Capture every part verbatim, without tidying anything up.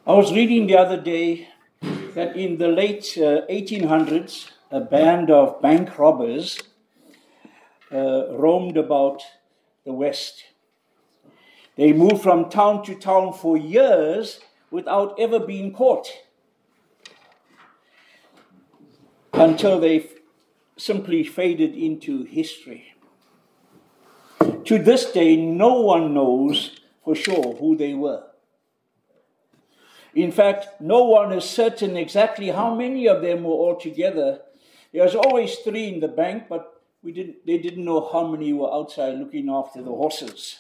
I was reading the other day that in the late uh, eighteen hundreds, a band of bank robbers uh, roamed about the West. They moved from town to town for years without ever being caught, until they f- simply faded into history. To this day, no one knows for sure who they were. In fact, no one is certain exactly how many of them were altogether. There was always three in the bank, but we didn't, they didn't know how many were outside looking after the horses.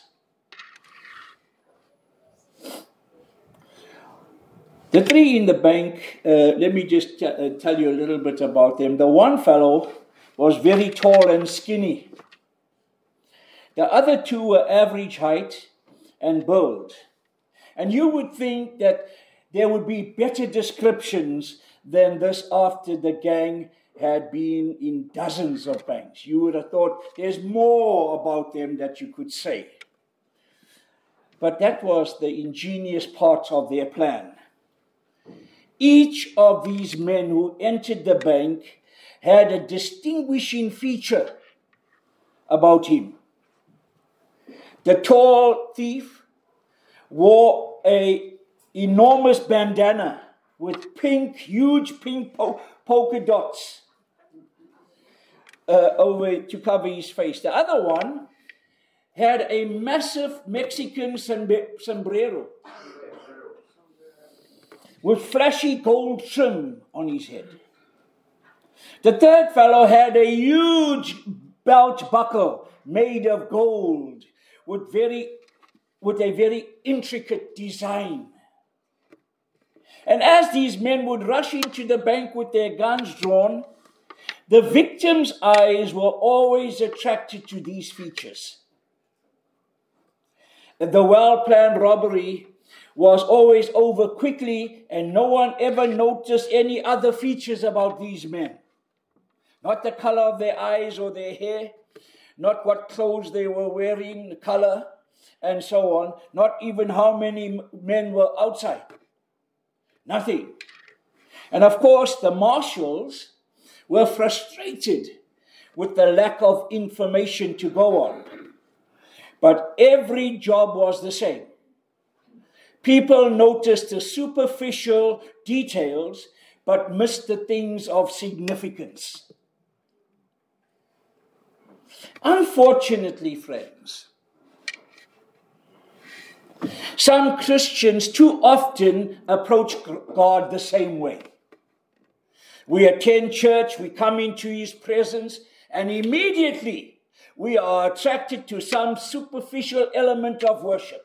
The three in the bank, uh, let me just t- uh, tell you a little bit about them. The one fellow was very tall and skinny. The other two were average height and build. And you would think that there would be better descriptions than this after the gang had been in dozens of banks. You would have thought there's more about them that you could say. But that was the ingenious part of their plan. Each of these men who entered the bank had a distinguishing feature about him. The tall thief wore a enormous bandana with pink, huge pink po- polka dots uh, over to cover his face. The other one had a massive Mexican sombrero with flashy gold trim on his head. The third fellow had a huge belt buckle made of gold with very with a very intricate design. And as these men would rush into the bank with their guns drawn, the victim's eyes were always attracted to these features. The well-planned robbery was always over quickly, and no one ever noticed any other features about these men. Not the color of their eyes or their hair, not what clothes they were wearing, the color, and so on. Not even how many men were outside. Nothing. And of course, the marshals were frustrated with the lack of information to go on. But every job was the same. People noticed the superficial details, but missed the things of significance. Unfortunately, friends, some Christians too often approach God the same way. We attend church, we come into His presence, and immediately we are attracted to some superficial element of worship.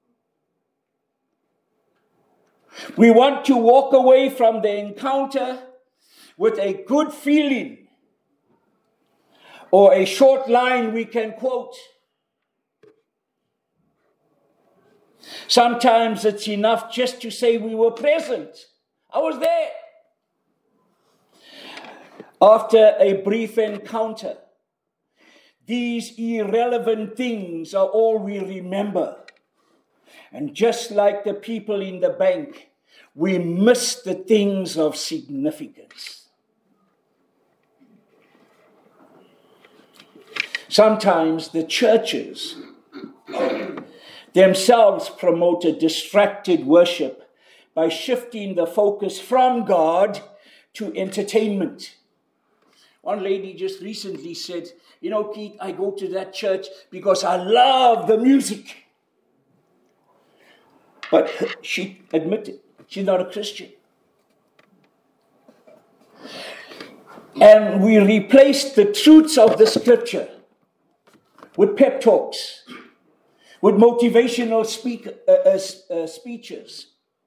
We want to walk away from the encounter with a good feeling or a short line we can quote. Sometimes it's enough just to say we were present. I was there. After a brief encounter, these irrelevant things are all we remember. And just like the people in the bank, we miss the things of significance. Sometimes the churches themselves promote a distracted worship by shifting the focus from God to entertainment. One lady just recently said, you know, Keith, I go to that church because I love the music. But she admitted she's not a Christian. And we replaced the truths of the scripture with pep talks, with motivational speak, uh, uh, uh, speeches.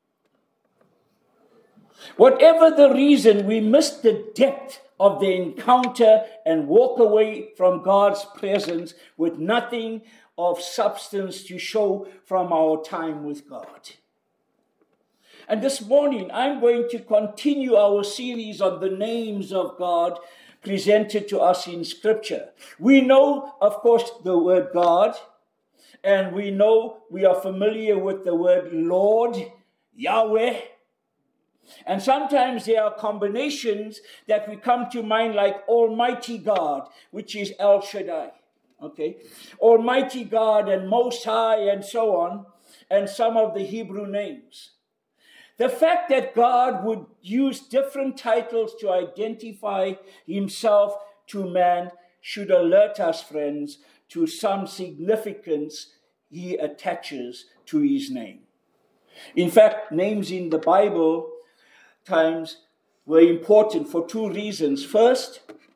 Whatever the reason, we miss the depth of the encounter and walk away from God's presence with nothing of substance to show from our time with God. And this morning, I'm going to continue our series on the names of God presented to us in Scripture. We know, of course, the word God, and we know we are familiar with the word Lord Yahweh. And sometimes there are combinations that we come to mind, like Almighty God, which is El Shaddai. Okay? Almighty God and Most High and so on, and some of the Hebrew names. The fact that God would use different titles to identify himself to man should alert us, friends, to some significance he attaches to his name. In fact, names in the Bible times were important for two reasons. First,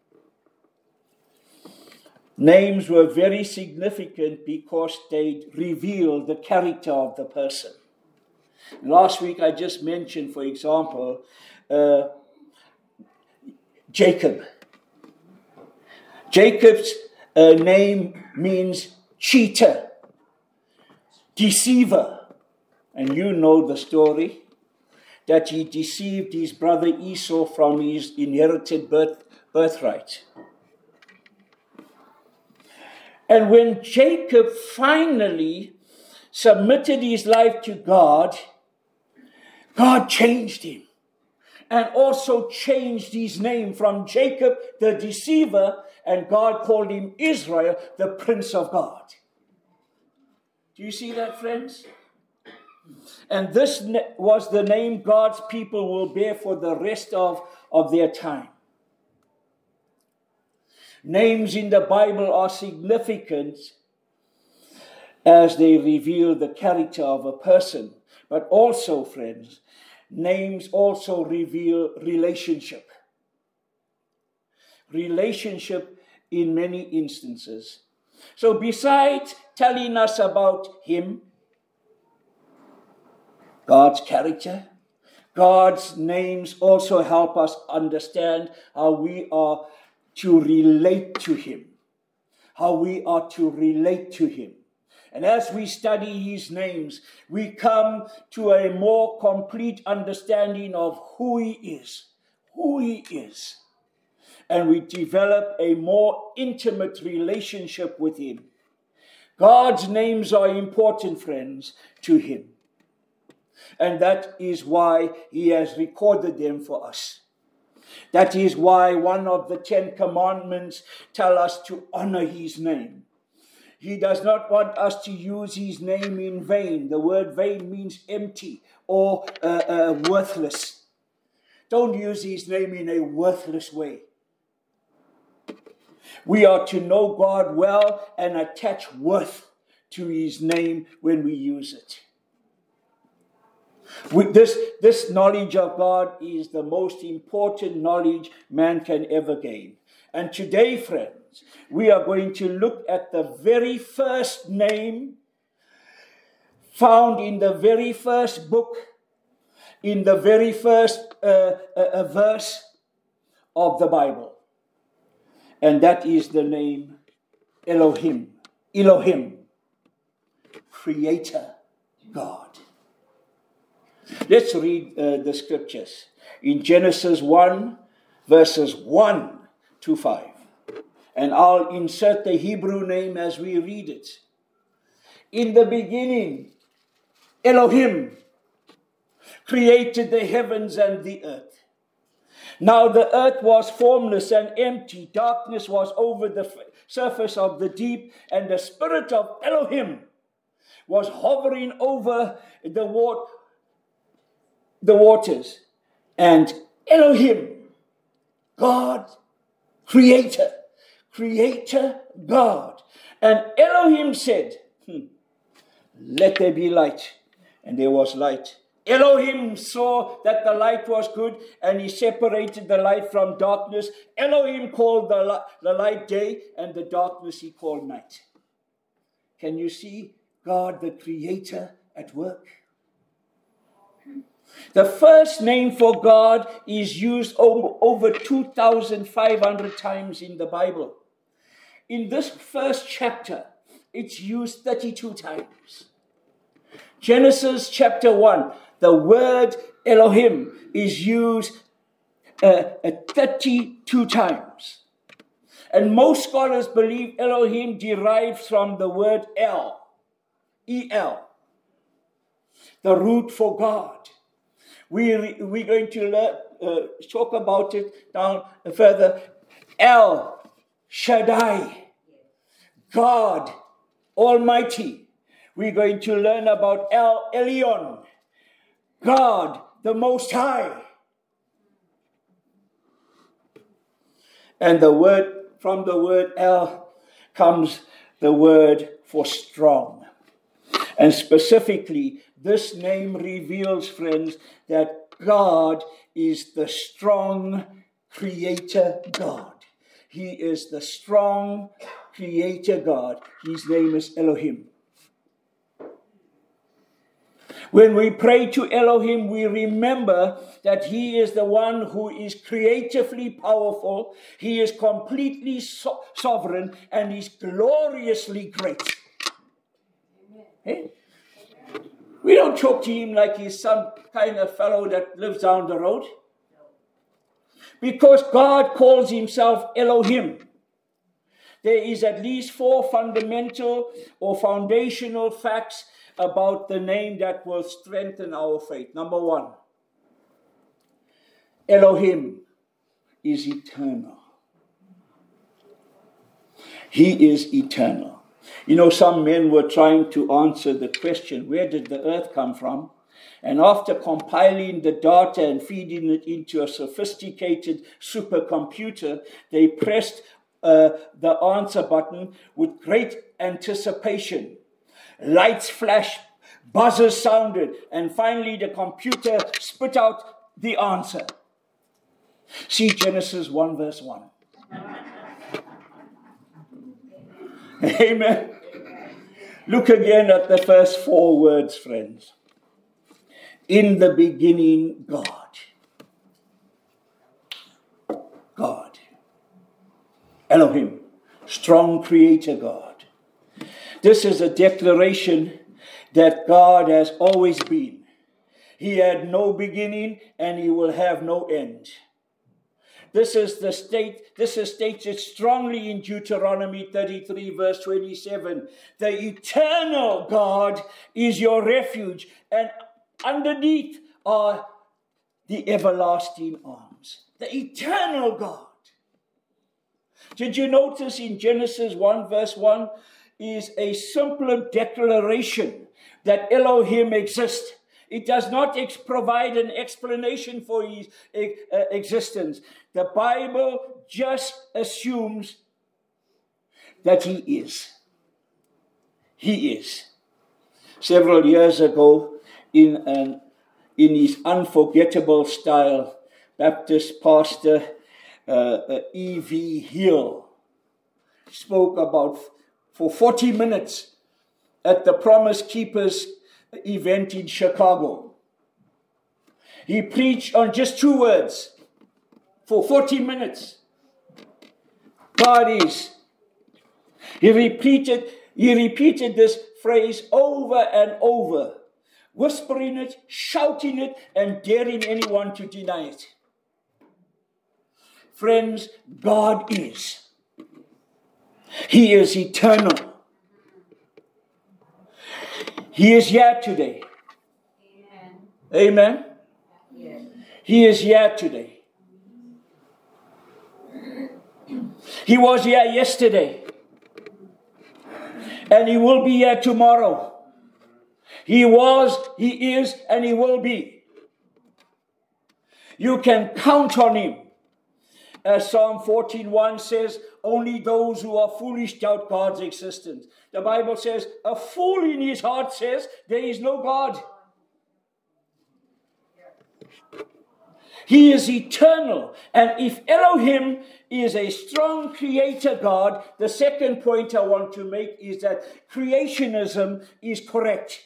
names were very significant because they reveal the character of the person. Last week I just mentioned, for example, uh, Jacob. Jacob's uh, name means cheater, deceiver. And you know the story, that he deceived his brother Esau from his inherited birth, birthright. And when Jacob finally submitted his life to God, God changed him and also changed his name from Jacob, the deceiver, and God called him Israel, the Prince of God. Do you see that, friends? And this was the name God's people will bear for the rest of, of their time. Names in the Bible are significant as they reveal the character of a person. But also, friends, names also reveal relationship. Relationship in many instances. So besides telling us about him, God's character, God's names also help us understand how we are to relate to him. How we are to relate to him. And as we study his names, we come to a more complete understanding of who he is. Who he is. And we develop a more intimate relationship with him. God's names are important, friends, to him. And that is why he has recorded them for us. That is why one of the Ten Commandments tell us to honor his name. He does not want us to use his name in vain. The word vain means empty or uh, uh, worthless. Don't use his name in a worthless way. We are to know God well and attach worth to his name when we use it. With this, this knowledge of God is the most important knowledge man can ever gain. And today, friends, we are going to look at the very first name found in the very first book, in the very first uh, uh, verse of the Bible. And that is the name Elohim. Elohim. Creator God. Let's read uh, the scriptures. In Genesis one, verses one to five. And I'll insert the Hebrew name as we read it. In the beginning, Elohim created the heavens and the earth. Now the earth was formless and empty. Darkness was over the surface of the deep, and the spirit of Elohim was hovering over the water. the waters. And Elohim, God, creator, creator God. And Elohim said, hmm, let there be light. And there was light. Elohim saw that the light was good, and he separated the light from darkness. Elohim called the, li- the light day, and the darkness he called night. Can you see God, the creator, at work? The first name for God is used over, over two thousand five hundred times in the Bible. In this first chapter, it's used thirty-two times. Genesis chapter one, the word Elohim is used uh, uh, thirty-two times. And most scholars believe Elohim derives from the word El, E L. the root for God. We, we're going to learn, uh, talk about it down further. El Shaddai, God Almighty. We're going to learn about El Elyon, God the Most High. And the word, from the word El comes the word for strong. And specifically, this name reveals, friends, that God is the strong creator God. He is the strong creator God. His name is Elohim. When we pray to Elohim, we remember that He is the one who is creatively powerful. He is completely so- sovereign and He's gloriously great. Hey? We don't talk to Him like He's some kind of fellow that lives down the road. Because God calls Himself Elohim. There is at least four fundamental or foundational facts about the name that will strengthen our faith. Number one, Elohim is eternal. He is eternal. You know, some men were trying to answer the question, where did the earth come from? And after compiling the data and feeding it into a sophisticated supercomputer, they pressed uh, the answer button with great anticipation. Lights flashed, buzzers sounded, and finally the computer spit out the answer. See Genesis one verse one. Amen. Look again at the first four words, friends. In the beginning, God. God. Elohim. Strong creator God. This is a declaration that God has always been. He had no beginning and He will have no end. This is the state, this is stated strongly in Deuteronomy thirty-three verse twenty-seven. The eternal God is your refuge, and underneath are the everlasting arms. The eternal God. Did you notice in Genesis one verse one is a simpler declaration that Elohim exists. It does not ex- provide an explanation for his uh, existence. The Bible just assumes that He is. He is. Several years ago, in an in his unforgettable style, Baptist pastor uh, uh, E V Hill spoke about for forty minutes at the Promise Keepers event in Chicago. He preached on just two words for forty minutes. God is. He repeated, he repeated this phrase over and over, whispering it, shouting it, and daring anyone to deny it. Friends, God is. He is eternal. He is here today. Amen. Amen. Yes. He is here today. He was here yesterday. And He will be here tomorrow. He was, He is, and He will be. You can count on Him. As Psalm fourteen one says, only those who are foolish doubt God's existence. The Bible says, a fool in his heart says, there is no God. He is eternal. And if Elohim is a strong creator God, the second point I want to make is that creationism is correct.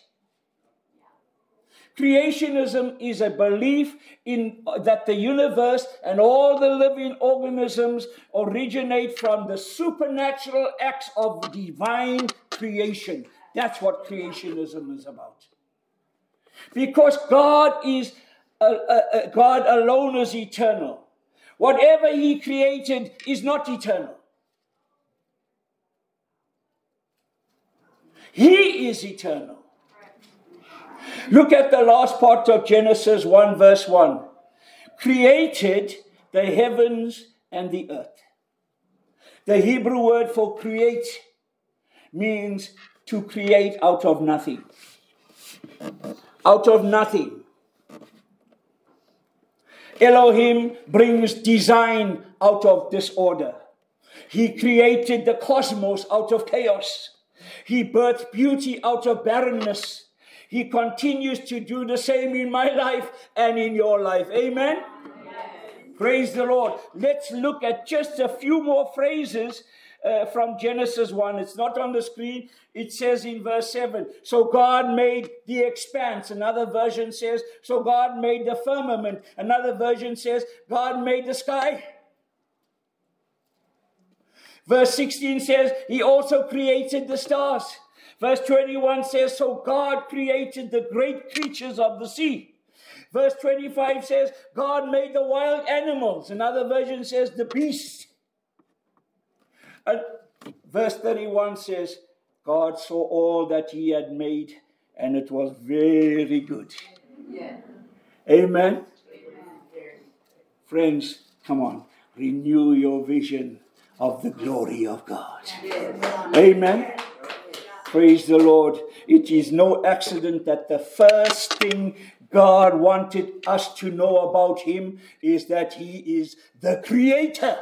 Creationism is a belief in that the universe and all the living organisms originate from the supernatural acts of divine creation. That's what creationism is about. Because God is uh, uh, uh, God alone is eternal. Whatever He created is not eternal. He is eternal. Look at the last part of Genesis one verse one. Created the heavens and the earth. The Hebrew word for create means to create out of nothing. Out of nothing. Elohim brings design out of disorder. He created the cosmos out of chaos. He birthed beauty out of barrenness. He continues to do the same in my life and in your life. Amen? Amen. Praise the Lord. Let's look at just a few more phrases uh, from Genesis one. It's not on the screen. It says in verse seven, so God made the expanse. Another version says, so God made the firmament. Another version says, God made the sky. Verse sixteen says, he also created the stars. Verse twenty-one says, so God created the great creatures of the sea. Verse twenty-five says, God made the wild animals. Another version says, the beasts. And verse thirty-one says, God saw all that he had made, and it was very good. Yeah. Amen? Amen. Friends, come on. Renew your vision of the glory of God. Yes. Amen? Praise the Lord. It is no accident that the first thing God wanted us to know about him is that he is the creator.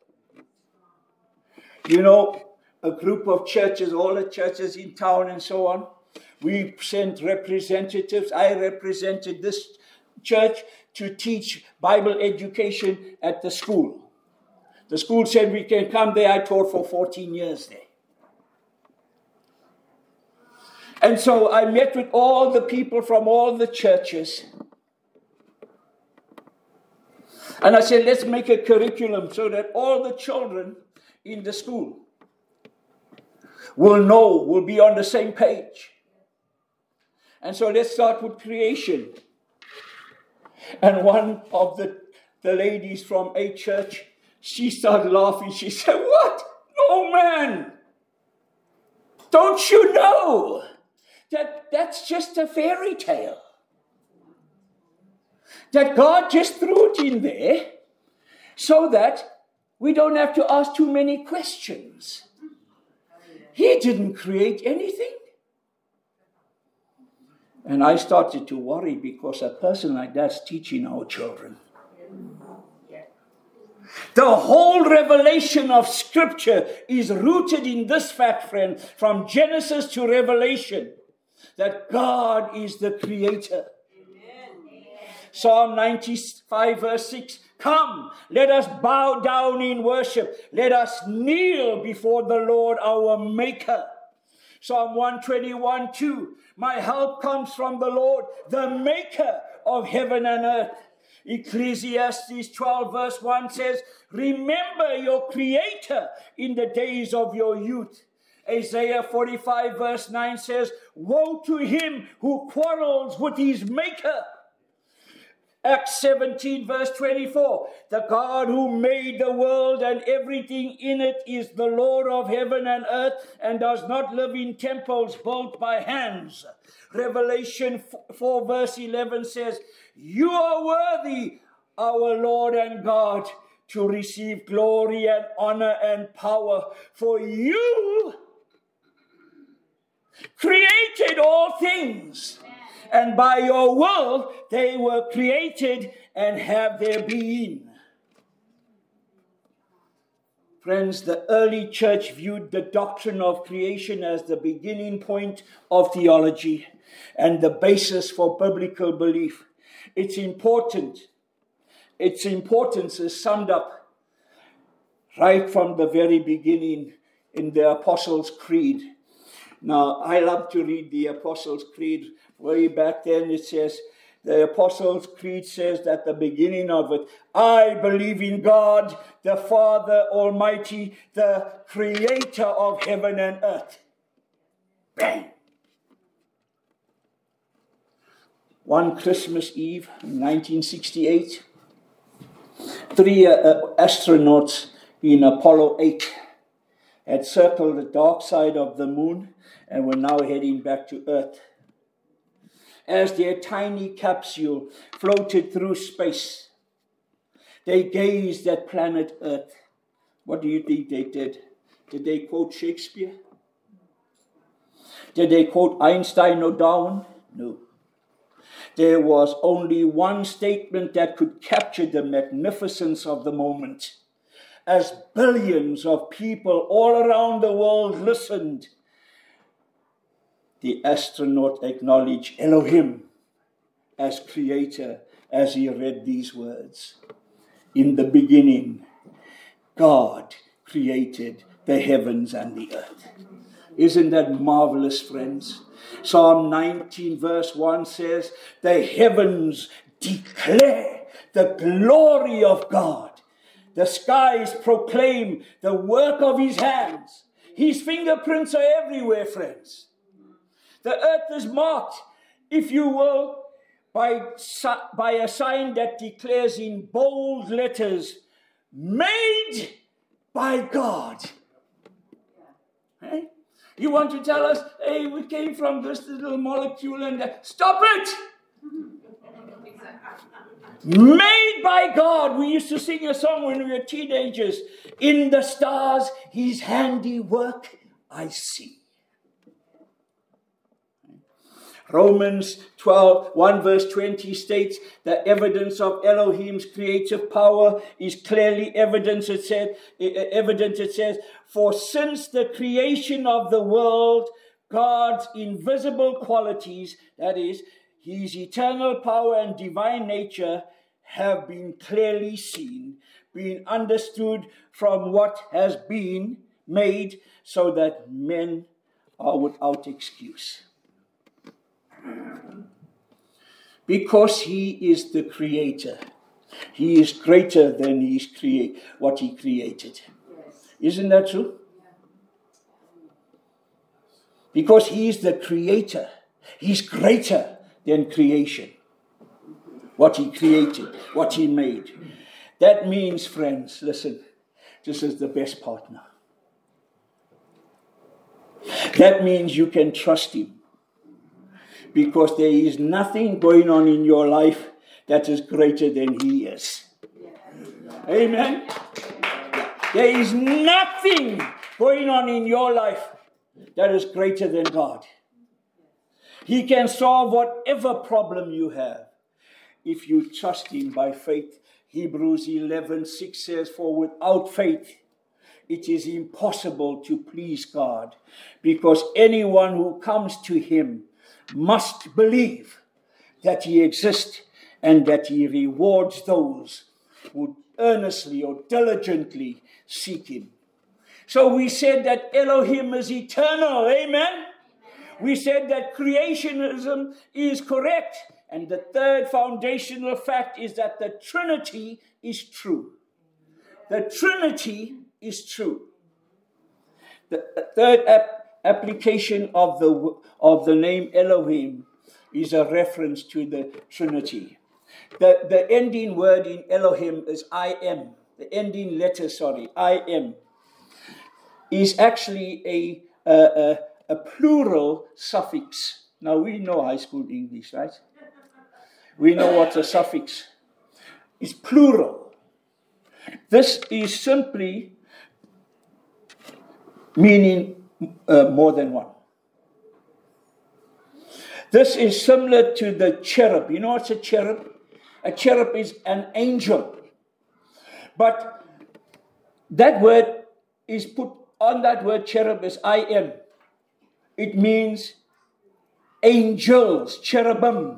You know, a group of churches, all the churches in town and so on, we sent representatives. I represented this church to teach Bible education at the school. The school said we can come there. I taught for fourteen years there. And so I met with all the people from all the churches. And I said, let's make a curriculum so that all the children in the school will know, will be on the same page. And so let's start with creation. And one of the, the ladies from a church, she started laughing. She said, what? No, man. Don't you know that that's just a fairy tale? That God just threw it in there so that we don't have to ask too many questions. He didn't create anything. And I started to worry because a person like that's teaching our children. The whole revelation of Scripture is rooted in this fact, friend, from Genesis to Revelation, that God is the creator. Amen. Psalm ninety-five verse six, come, let us bow down in worship. Let us kneel before the Lord our Maker. Psalm one twenty-one two, my help comes from the Lord, the Maker of heaven and earth. Ecclesiastes twelve verse one says, remember your Creator in the days of your youth. Isaiah forty-five verse nine says, woe to him who quarrels with his Maker. Acts seventeen verse twenty-four, the God who made the world and everything in it is the Lord of heaven and earth and does not live in temples built by hands. Revelation four verse eleven says, you are worthy, our Lord and God, to receive glory and honor and power, for you created all things, and by your will they were created and have their being. Friends, the early church viewed the doctrine of creation as the beginning point of theology and the basis for biblical belief. It's important. Its importance is summed up right from the very beginning in the Apostles' Creed. Now, I love to read the Apostles' Creed. Way back then it says, the Apostles' Creed says at the beginning of it, I believe in God, the Father Almighty, the creator of heaven and earth. Bang! One Christmas Eve in nineteen sixty-eight, three uh, astronauts in Apollo eight had circled the dark side of the moon and were now heading back to Earth. as their tiny capsule floated through space. They gazed at planet Earth. What do you think they did? Did they quote Shakespeare? Did they quote Einstein or Darwin? No. There was only one statement that could capture the magnificence of the moment. As billions of people all around the world listened, the astronaut acknowledged Elohim as creator as he read these words. In the beginning, God created the heavens and the earth. Isn't that marvelous, friends? Psalm nineteen verse one says, the heavens declare the glory of God. The skies proclaim the work of his hands. His fingerprints are everywhere, friends. The earth is marked, if you will, by, by a sign that declares in bold letters, made by God. Hey? You want to tell us, hey, we came from this little molecule and that. Stop it! Made by God. We used to sing a song when we were teenagers. In the stars, his handiwork I see. Romans twelve, one verse twenty states the evidence of Elohim's creative power is clearly evident. It said, evident, it says, for since the creation of the world, God's invisible qualities, that is, his eternal power and divine nature, have been clearly seen, being understood from what has been made, so that men are without excuse. Because he is the creator, he is greater than he's create what he created. Yes. Isn't that true? Yeah. Because he is the creator, he's greater than creation. What he created, what he made. That means, friends, listen, this is the best partner. That means you can trust him. Because there is nothing going on in your life that is greater than he is. Amen? There is nothing going on in your life that is greater than God. He can solve whatever problem you have if you trust him by faith. Hebrews eleven six says, for without faith it is impossible to please God, because anyone who comes to him must believe that he exists and that he rewards those who earnestly or diligently seek him. So we said that Elohim is eternal. Amen? We said that creationism is correct. And the third foundational fact is that the Trinity is true. The Trinity is true. The third ap- application of the of the name Elohim is a reference to the Trinity. The, the ending word in Elohim is I am. The ending letter, sorry, I am, is actually a, a, a, a plural suffix. Now, we know high school English, right? We know what a suffix is. Plural. This is simply meaning uh, more than one. This is similar to the cherub. You know what's a cherub? A cherub is an angel. But that word is put on that word cherub is I am. It means angels, cherubim.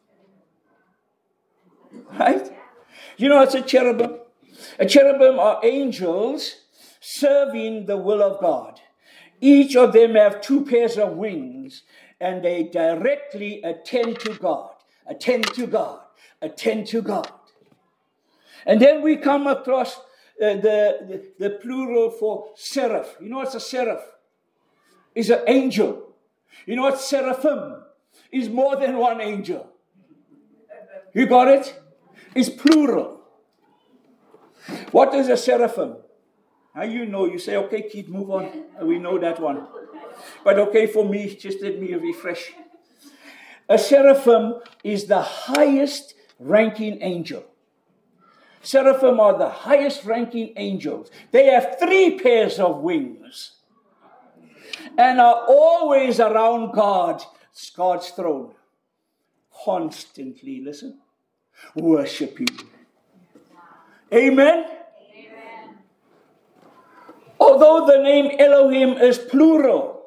Right? You know what's a cherubim? A cherubim are angels serving the will of God. Each of them have two pairs of wings, and they directly attend to God, attend to God, attend to God. And then we come across uh, the, the, the plural for seraph. You know what's a seraph? It's an angel. You know what seraphim is? More than one angel. You got it? It's plural. What is a seraphim? Now you know, you say, okay, Keith, move on. We know that one. But okay, for me, just let me refresh. A A seraphim is the highest ranking angel. Seraphim are the highest ranking angels. They have three pairs of wings and are always around God, God's throne. Constantly, listen, worshiping. Amen? Amen. Although the name Elohim is plural,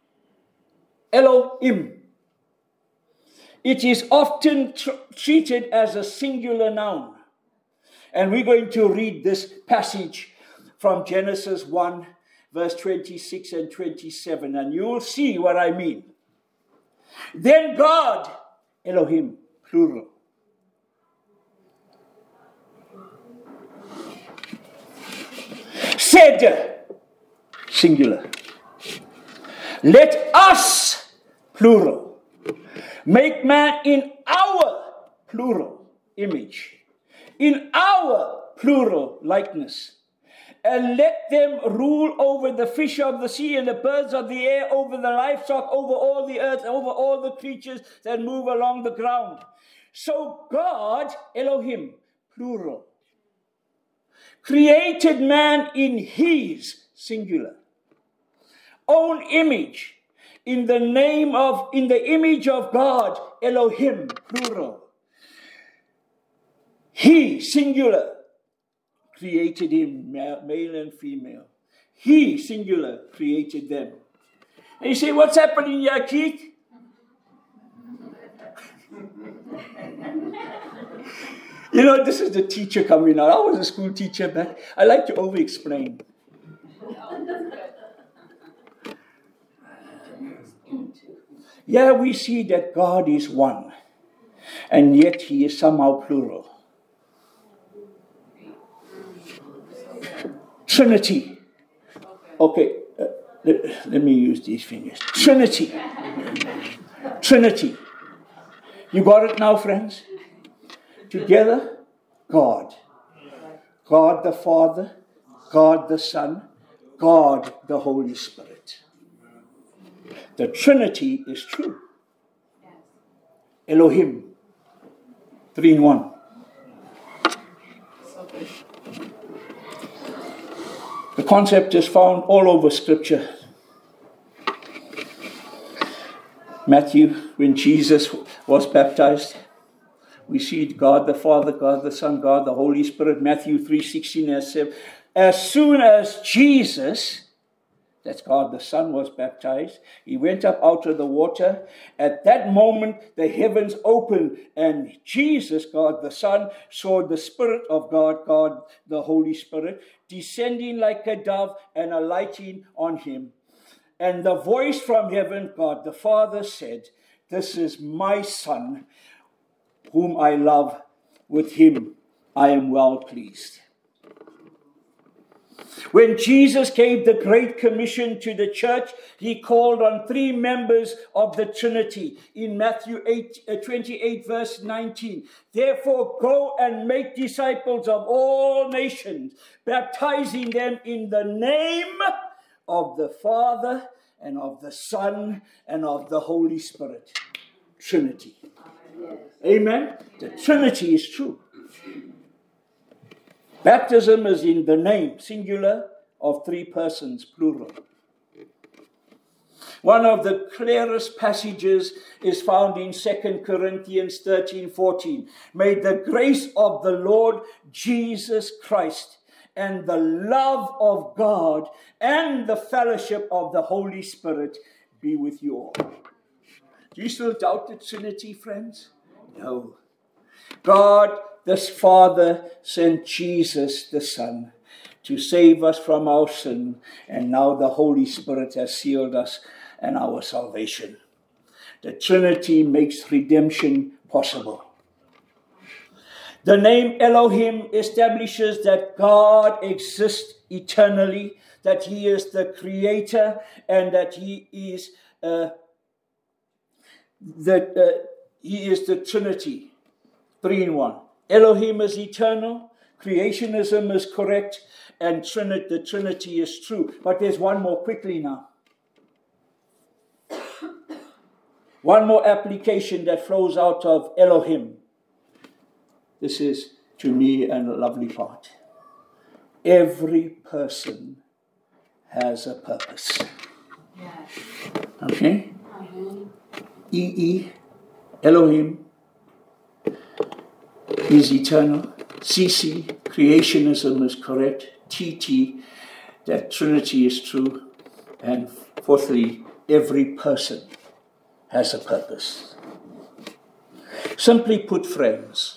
Elohim, it is often tr- treated as a singular noun. And we're going to read this passage from Genesis one, verse twenty-six and twenty-seven, and you'll see what I mean. Then God, Elohim, plural, said, singular, let us, plural, make man in our, plural, image, in our, plural, likeness, and let them rule over the fish of the sea and the birds of the air, over the livestock, over all the earth, over all the creatures that move along the ground. So God, Elohim, plural, created man in his, singular, own image, in the name of, in the image of God, Elohim, plural. He, singular, created him, male and female. He, singular, created them. And you say, what's happening here, Keith? You know, this is the teacher coming out. I was a school teacher back. I like to over-explain. Yeah, we see that God is one, and yet he is somehow plural. Trinity. Okay, uh, let, let me use these fingers. Trinity. Trinity. You got it now, friends? Together, God. God the Father, God the Son, God the Holy Spirit. The Trinity is true. Elohim. Three in one. The concept is found all over Scripture. Matthew, when Jesus was baptized, we see God the Father, God the Son, God the Holy Spirit. Matthew three sixteen as said, as soon as Jesus, that's God the Son, was baptized, he went up out of the water. At that moment, the heavens opened, and Jesus, God the Son, saw the Spirit of God, God the Holy Spirit, descending like a dove and alighting on him. And the voice from heaven, God the Father, said, this is my Son, whom I love. With him I am well pleased. When Jesus gave the Great Commission to the church, he called on three members of the Trinity. In Matthew eight, uh, twenty-eight, verse nineteen, therefore go and make disciples of all nations, baptizing them in the name of the Father and of the Son and of the Holy Spirit. Trinity. Amen? The Trinity is true. Baptism is in the name, singular, of three persons, plural. One of the clearest passages is found in Second Corinthians thirteen fourteen. May the grace of the Lord Jesus Christ and the love of God and the fellowship of the Holy Spirit be with you all. Do you still doubt the Trinity, friends? No. God, this Father, sent Jesus, the Son, to save us from our sin, and now the Holy Spirit has sealed us and our salvation. The Trinity makes redemption possible. The name Elohim establishes that God exists eternally, that he is the creator, and that he is uh, that uh, he is the Trinity, three in one. Elohim is eternal, creationism is correct, and Trinity, the Trinity is true. But there's one more quickly now. One more application that flows out of Elohim. This is, to me, a lovely part. Every person has a purpose. Yes. Okay? Mm-hmm. E E, Elohim, is eternal. C C, creationism is correct. T T, that Trinity is true. And fourthly, every person has a purpose. Simply put, friends,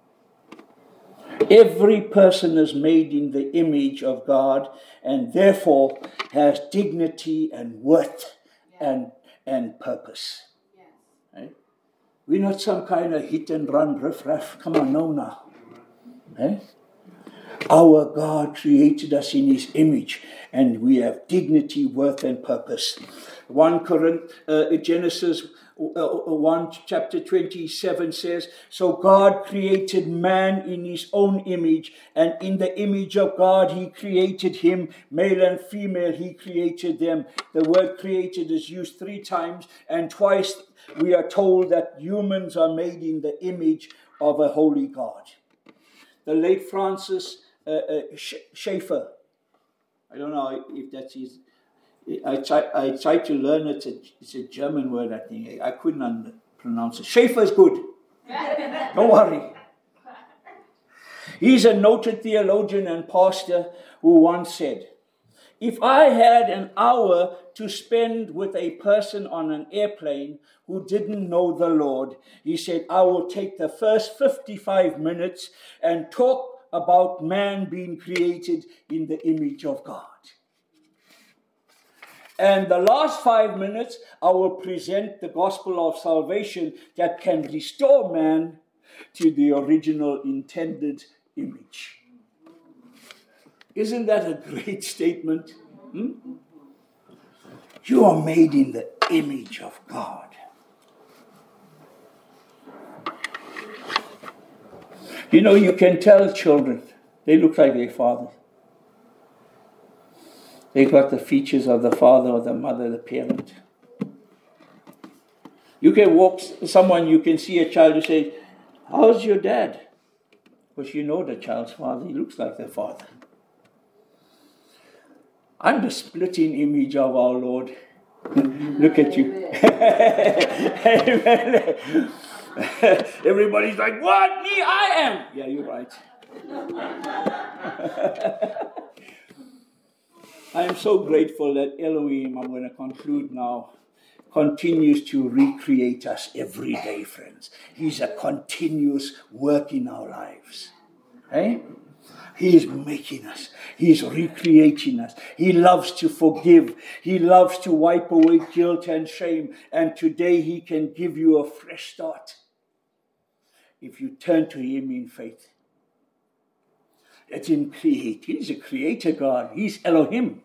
every person is made in the image of God and therefore has dignity and worth and, and purpose. Yes. Right? We're not some kind of hit and run riff-raff. Come on, no, now. Right? Our God created us in His image, and we have dignity, worth, and purpose. First Corinthians, uh, Genesis uh, one, chapter twenty-seven says, so God created man in His own image, and in the image of God He created him, male and female He created them. The word created is used three times, and twice we are told that humans are made in the image of a holy God. The late Francis uh, uh, Schaeffer, I don't know if that's his, I try, I tried to learn it, it's a German word, I think, I couldn't un- pronounce it. Schaeffer is good, don't worry. He's a noted theologian and pastor who once said, if I had an hour to spend with a person on an airplane who didn't know the Lord, he said, I will take the first fifty-five minutes and talk about man being created in the image of God. And the last five minutes, I will present the gospel of salvation that can restore man to the original intended image. Isn't that a great statement? Hmm? You are made in the image of God. You know, you can tell children, they look like their father. They got the features of the father or the mother, the parent. You can walk someone, you can see a child, you say, how's your dad? Because you know the child's father, he looks like their father. I'm the splitting image of our Lord. Look at you. Amen. Everybody's like, what? Me? I am. Yeah, you're right. I am so grateful that Elohim, I'm going to conclude now, continues to recreate us every day, friends. He's a continuous work in our lives. Hey? He is making us. He is recreating us. He loves to forgive. He loves to wipe away guilt and shame. And today He can give you a fresh start if you turn to Him in faith. Let Him create. He's a creator God. He's Elohim.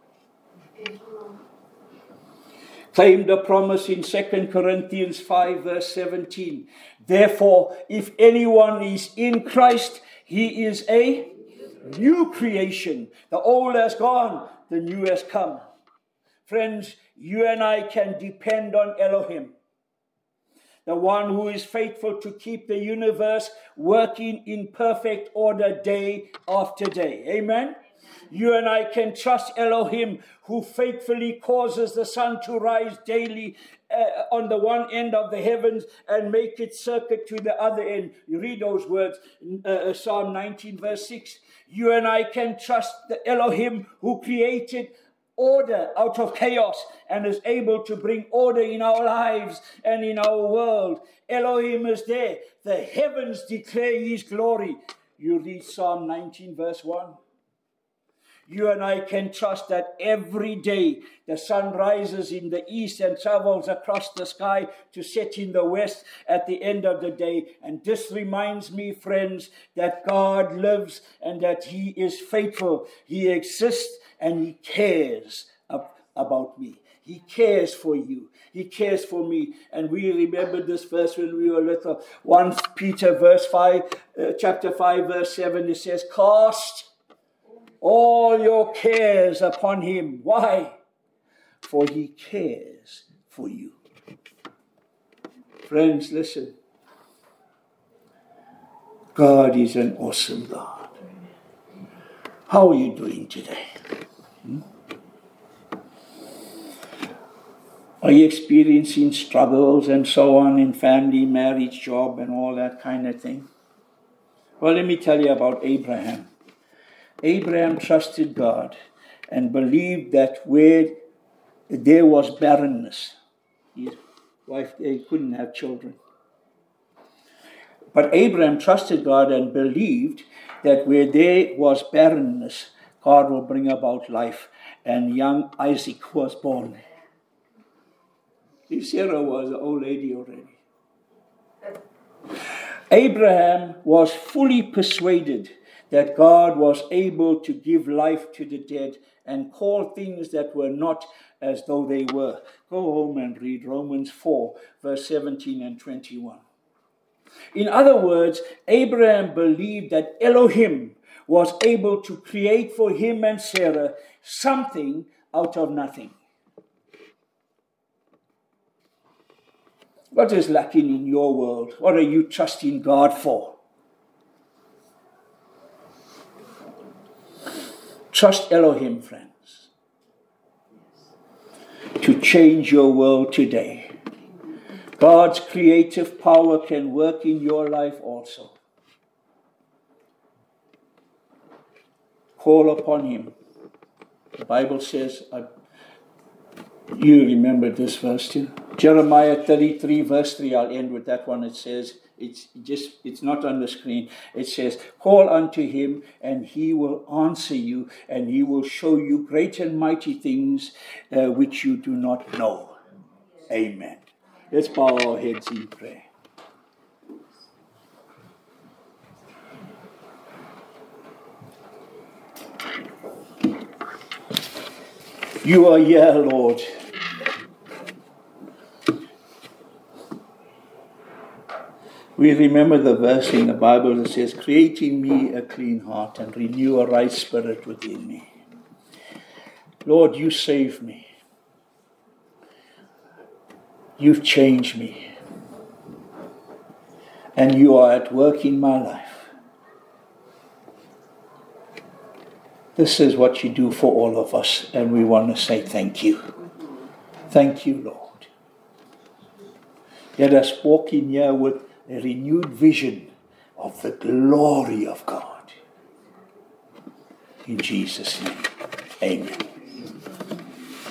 Claim the promise in Second Corinthians five, verse seventeen. Therefore, if anyone is in Christ, he is a new creation. The old has gone, the new has come. Friends, you and I can depend on Elohim, the one who is faithful to keep the universe working in perfect order day after day. Amen? You and I can trust Elohim, who faithfully causes the sun to rise daily uh, on the one end of the heavens and make its circuit to the other end. You read those words, uh, Psalm nineteen, verse six. You and I can trust the Elohim who created order out of chaos and is able to bring order in our lives and in our world. Elohim is there. The heavens declare His glory. You read Psalm nineteen, verse one. You and I can trust that every day the sun rises in the east and travels across the sky to set in the west at the end of the day. And this reminds me, friends, that God lives and that He is faithful. He exists and He cares about me. He cares for you. He cares for me. And we remember this verse when we were little. First Peter verse five, uh, chapter five, verse seven, it says, cast all your cares upon Him. Why? For He cares for you. Friends, listen. God is an awesome God. How are you doing today? Hmm? Are you experiencing struggles and so on in family, marriage, job, and all that kind of thing? Well, let me tell you about Abraham. Abraham trusted God and believed that where there was barrenness, his wife they couldn't have children. But Abraham trusted God and believed that where there was barrenness, God will bring about life. And young Isaac was born. Sarah was an old lady already. Abraham was fully persuaded that God was able to give life to the dead and call things that were not as though they were. Go home and read Romans four, verse seventeen and twenty-one. In other words, Abraham believed that Elohim was able to create for him and Sarah something out of nothing. What is lacking in your world? What are you trusting God for? Trust Elohim, friends, to change your world today. God's creative power can work in your life also. Call upon him. The Bible says, uh, you remember this verse too? Jeremiah thirty-three, verse three, I'll end with that one. It says, it's just, it's not on the screen. It says, call unto him and he will answer you and he will show you great and mighty things uh, which you do not know. Amen. Let's bow our heads in prayer. You are here, Lord. We remember the verse in the Bible that says, create in me a clean heart and renew a right spirit within me. Lord, you saved me. You've changed me. And you are at work in my life. This is what you do for all of us, and we want to say thank you. Thank you, Lord. Let us walk in here with a renewed vision of the glory of God. In Jesus' name, amen.